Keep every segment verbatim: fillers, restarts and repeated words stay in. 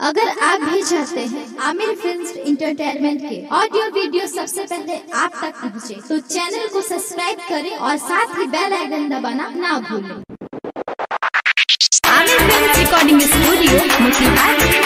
अगर आप भी चाहते हैं आमिर फिल्म्स एंटरटेनमेंट के ऑडियो वीडियो सबसे पहले आप तक पहुंचे, तो चैनल को सब्सक्राइब करें और साथ ही बेल आइकन दबाना ना भूलें। Aamir films recording studio Motihari.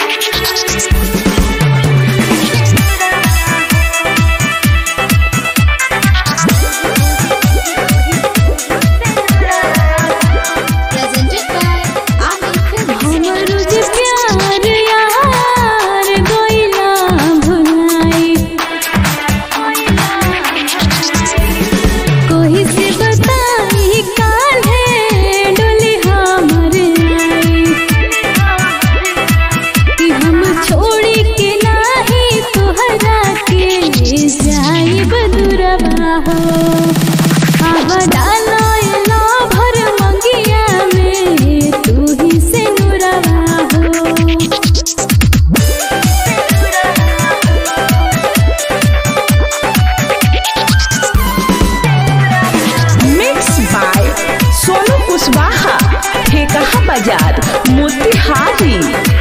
बाजार मोतिहारी।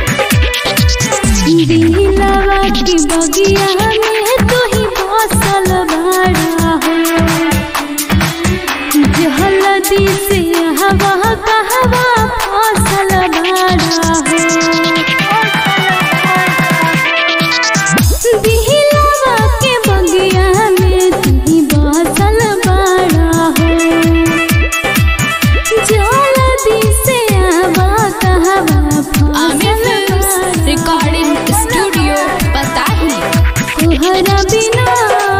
दिलवा की बगिया में तू ही बसल बाड़ा हो, जहलदी से हवा कहवा फसल बाड़ा हो। दिलवा के बगिया में तू ही बसल बाड़ा हो, जहलदी से रिकॉर्डिंग स्टूडियो बताही। तुहरा बिना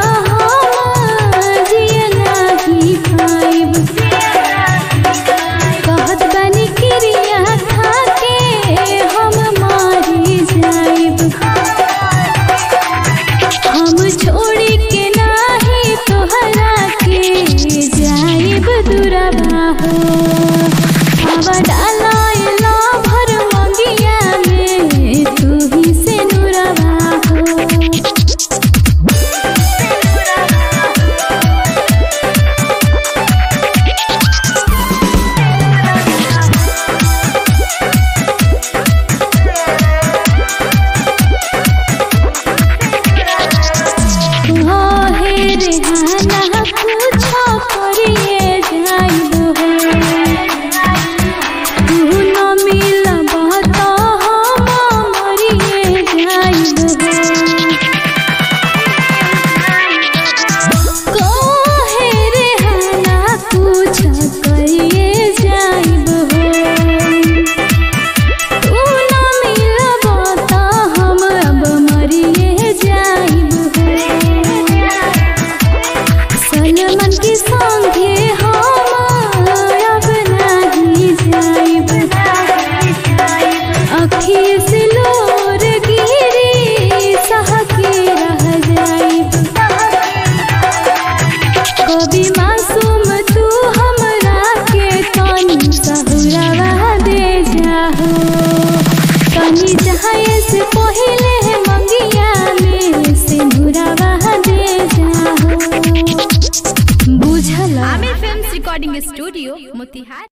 जिया नहीं पाइब, कहत बनी क्रिया खा के हम मारी जाइब। हम छोड़ी के नाही तोहरा के जाइब दुरबा हो। हवा डाला भर मंगिया में तू ही से नुरवा हो। रेहाना पूछो करिए जाइब से पहले मंगिया में से नुरवा दे जाओ। बुझला। Aamir films recording studio Motihari.